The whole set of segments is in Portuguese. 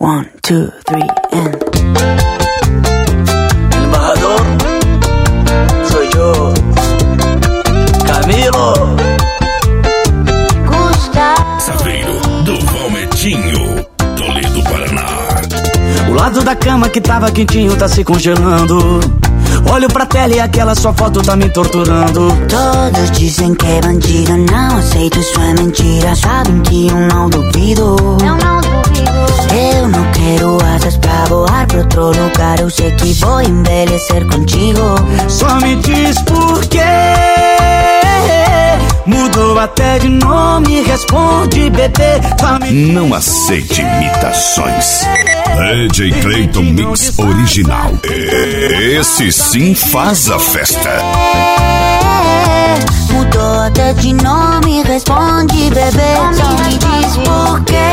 1, 2, 3 and... El embajador soy yo, Camilo Gustavo Saveiro do Valmetinho, Toledo, Paraná. O lado da cama que tava quentinho tá se congelando. Olho pra tela e aquela sua foto tá me torturando. Todos dizem que é bandido, não aceito, isso é mentira. Sabem que eu não duvido. Eu não quero asas pra voar pra outro lugar. Eu sei que vou envelhecer contigo. Só me diz por quê. Mudou até de nome, responde, bebê. Não aceite imitações. DJ Clayton Mix Original. Esse sim faz a festa. Mudou até de nome, responde, bebê. Só me diz por quê.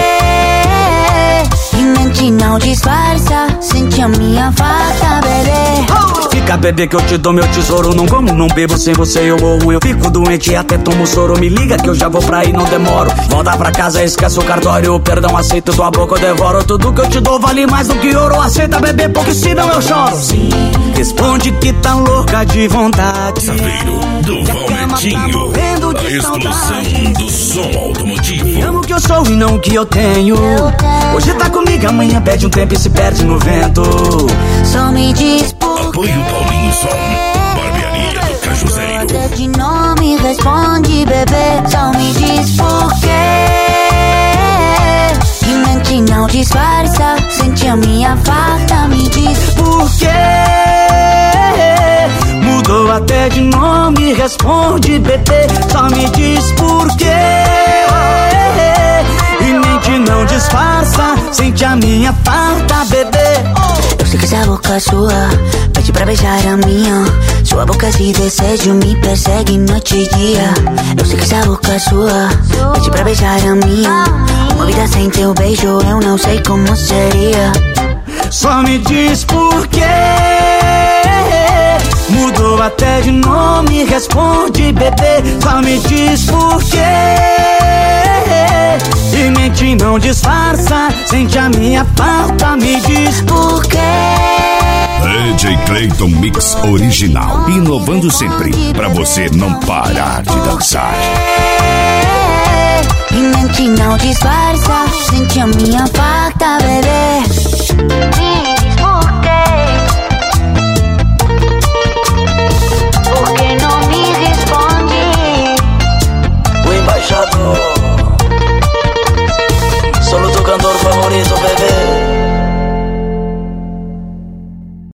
E mente não disfarça, sente a minha falta, bebê. Fica, bebê, que eu te dou meu tesouro. Não como, não bebo, sem você eu morro. Eu fico doente e até tomo soro. Me liga que eu já vou pra aí, não demoro. Volta pra casa, esquece o cartório. Perdão, aceito tua boca, eu devoro. Tudo que eu te dou vale mais do que ouro. Aceita, bebê, porque senão eu choro. Sim, responde que tá louca de vontade. Saveiro do Valmetinho, a explosão do som automotivo. Me amo o que eu sou e não o que eu tenho. Hoje tá comigo, amanhã pede um tempo e se perde no vento. Só me diz por Apoio Paulinho Som, barbearia do Cajuzeiro. até de nome, responde, bebê. Só me diz por quê. E mente não disfarça, sente a minha falta, me diz por quê. Mudou até de nome, responde, bebê. Só me diz por quê. E mente não disfarça, sente a minha falta, bebê. Eu sei que essa boca é sua, pede pra beijar a minha. Sua boca de desejo me persegue noite e dia. Eu sei que essa boca é sua, pede pra beijar a minha. Uma vida sem teu beijo eu não sei como seria. Só me diz por quê. Mudou até de nome, responde, bebê. Só me diz por quê. E mente não disfarça, sente a minha falta, me diz por quê. DJ Clayton Mix Original, inovando sempre, pra você não parar de dançar. E mente não disfarça, sente a minha falta.